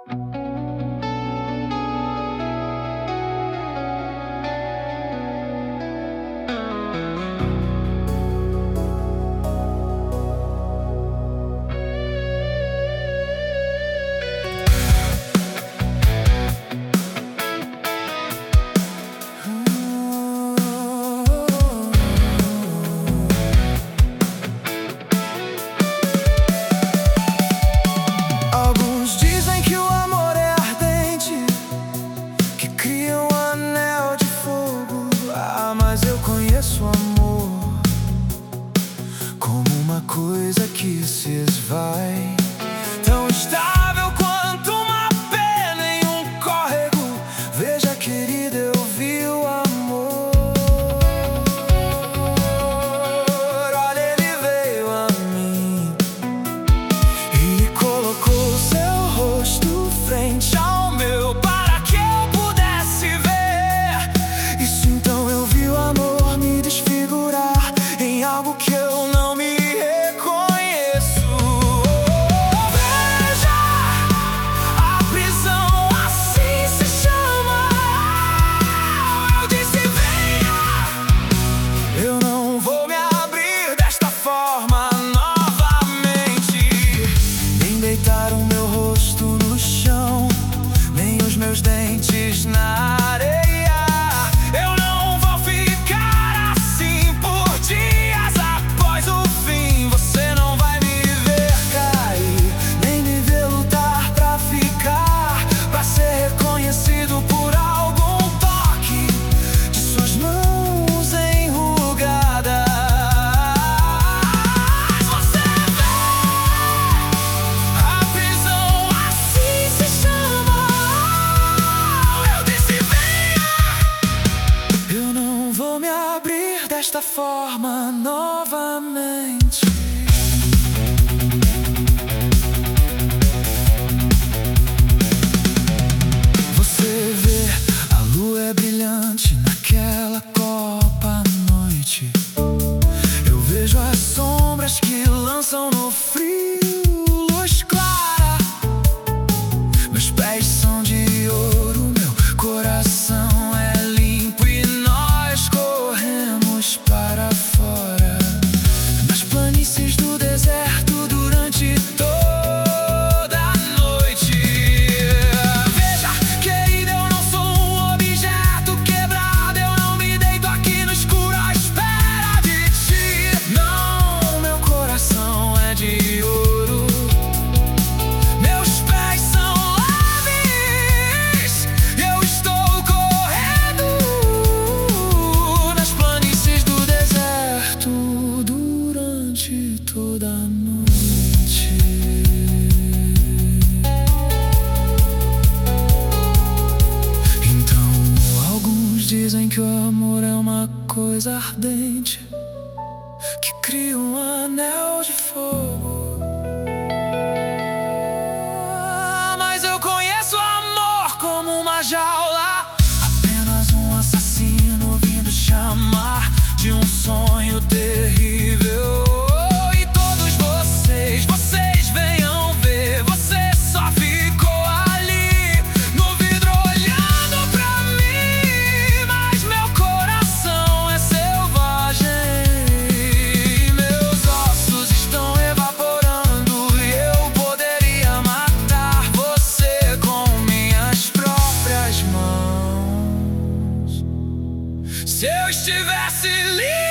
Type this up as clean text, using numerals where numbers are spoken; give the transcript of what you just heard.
Coisa que se esvai, tão estável quanto uma pena em um córrego. Veja, querida, eu vi o amor. Olha, ele veio a mim e colocou seu rosto frente ao meu, para que eu pudesse ver. Isso então eu vi o amor me desfigurar em algo que eu não me dentes na areia. Eu não vou ficar assim por dias após o fim. Você não vai me ver cair, nem me ver lutar pra ficar, pra ser reconhecido por algum toque de suas mãos enrugadas. Você vê, a prisão assim se chama. Desta forma novamente. Você vê, a lua é brilhante naquela copa à noite. Eu vejo as sombras que lançam no frio luz clara. Meus pés são de ouro, meu coração é limpo e nós corremos para fora, nas planícies do deserto durante toda a noite. Veja, querida, eu não sou um objeto quebrado. Eu não me deito aqui no escuro à espera de ti. Não, meu coração é de ouro, meus pés são leves e eu estou correndo nas planícies do deserto durante toda a noite. Então, alguns dizem que o amor é uma coisa ardente que cria um anel de fogo. Mas eu conheço o amor como uma jaula, apenas um assassino vindo chamar de um sonho terrível. E todos vocês venham ver, você só ficou ali no vidro olhando pra mim. Mas meu coração é selvagem, meus ossos estão evaporando e eu poderia matar você com minhas próprias mãos se eu estivesse livre.